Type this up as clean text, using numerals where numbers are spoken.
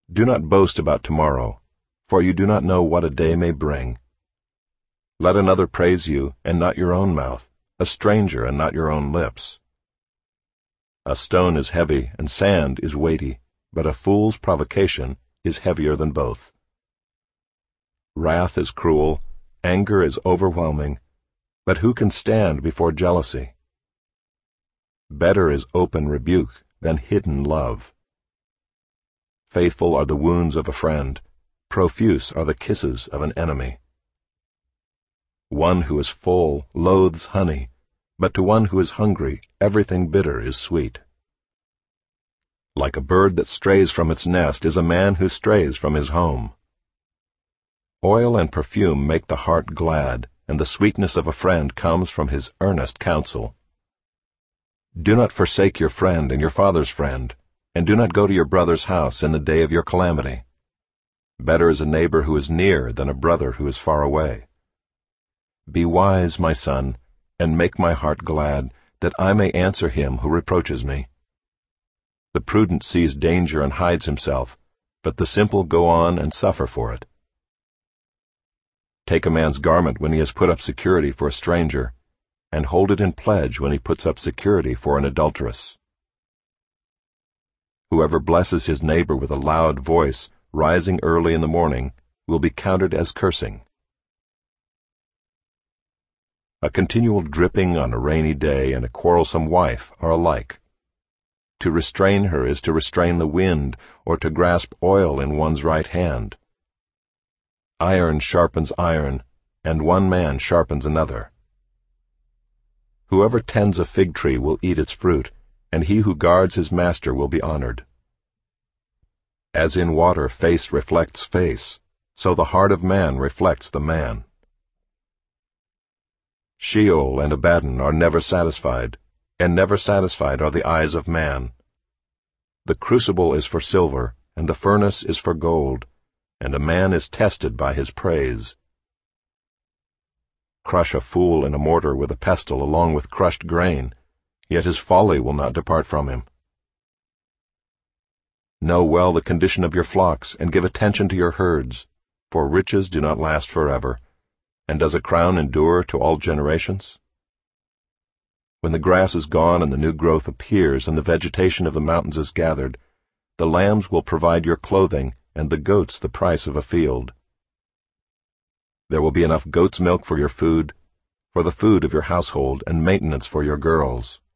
Do not boast about tomorrow, for you do not know what a day may bring. Let another praise you, and not your own mouth, a stranger, and not your own lips. A stone is heavy, and sand is weighty, but a fool's provocation is heavier than both. Wrath is cruel, anger is overwhelming, but who can stand before jealousy? Better is open rebuke than hidden love. Faithful are the wounds of a friend, profuse are the kisses of an enemy. One who is full loathes honey, but to one who is hungry everything bitter is sweet. Like a bird that strays from its nest is a man who strays from his home. Oil and perfume make the heart glad, and the sweetness of a friend comes from his earnest counsel. Do not forsake your friend and your father's friend, and do not go to your brother's house in the day of your calamity. Better is a neighbor who is near than a brother who is far away. Be wise, my son, and make my heart glad, that I may answer him who reproaches me. The prudent sees danger and hides himself, but the simple go on and suffer for it. Take a man's garment when he has put up security for a stranger, and hold it in pledge when he puts up security for an adulteress. Whoever blesses his neighbor with a loud voice, rising early in the morning, will be counted as cursing. A continual dripping on a rainy day and a quarrelsome wife are alike. To restrain her is to restrain the wind, or to grasp oil in one's right hand. Iron sharpens iron, and one man sharpens another. Whoever tends a fig tree will eat its fruit, and he who guards his master will be honored. As in water face reflects face, so the heart of man reflects the man. Sheol and Abaddon are never satisfied, and never satisfied are the eyes of man. The crucible is for silver, and the furnace is for gold, and a man is tested by his praise. Crush a fool in a mortar with a pestle along with crushed grain, yet his folly will not depart from him. Know well the condition of your flocks, and give attention to your herds, for riches do not last forever, and does a crown endure to all generations? When the grass is gone and the new growth appears, and the vegetation of the mountains is gathered, the lambs will provide your clothing, and the goats the price of a field. There will be enough goat's milk for your food, for the food of your household, and maintenance for your girls.